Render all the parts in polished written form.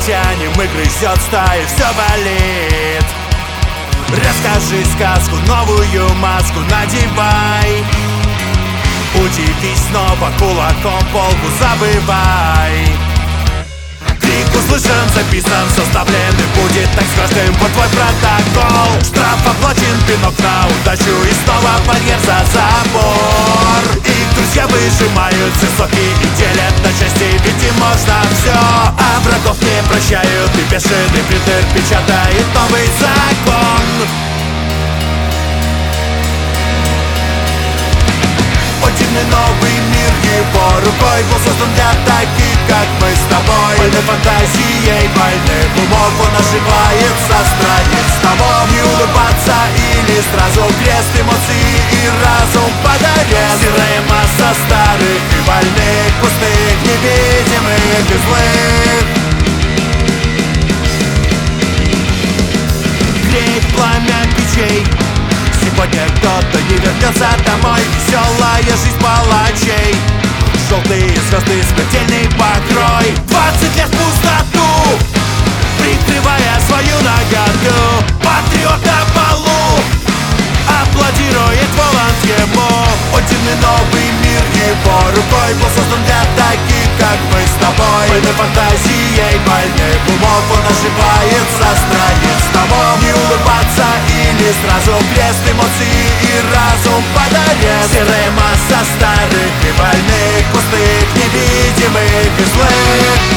тянем и грызет стаи, все болит. Расскажи сказку, новую маску надевай. Удивись снова, кулаком полку забывай. Крик услышан, записан, составлен и будет так с каждым под твой протокол. Штраф оплачен, пинок на удачу и снова барьер за забор. И друзья выжимают все соки и делят на части, ведь им можно все. А врагов не прощают, и бешеный принтер печатает новый закон. Дивный новый мир, его рукой был создан для таких, как мы с тобой. Больной фантазией, больных умов, он ошибается страниц того. Не улыбаться или сразу крест, эмоции и разум подарен. Серая масса старых и больных, пустых, невидимых и злых. Греет пламя печей. Сегодня кто-то не вернется домой. Веселая жизнь палачей, желтые звезды, смертельный покрой. 20 лет в пустоту, прикрывая свою наготу. Патриот на полу аплодирует воланскому. Дивный новый мир, его рукой был создан для таких, как мы с тобой. Больной фантазией, больных умов, он ошибается страниц того. Не улыбаться или сразу крест, эмоции и разум подарен. Серая масса старых и больных, пустых, невидимых и злых.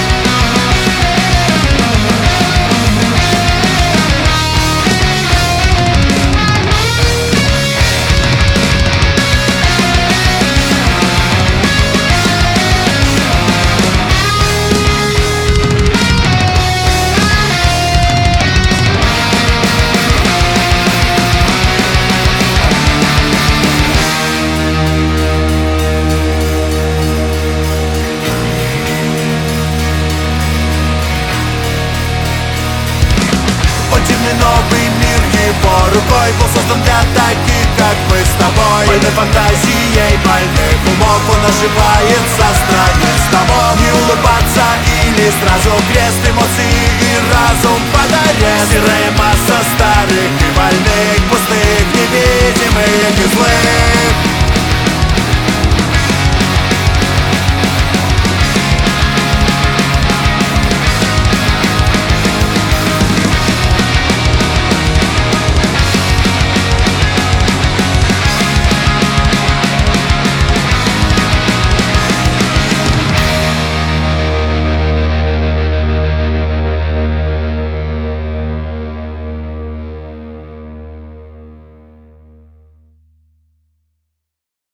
Новый мир, его рукой был создан для таких, как мы с тобой. Больной фантазией, больных умов, он ошибается страниц того. Не улыбаться или сразу крест, эмоции и разум подарен.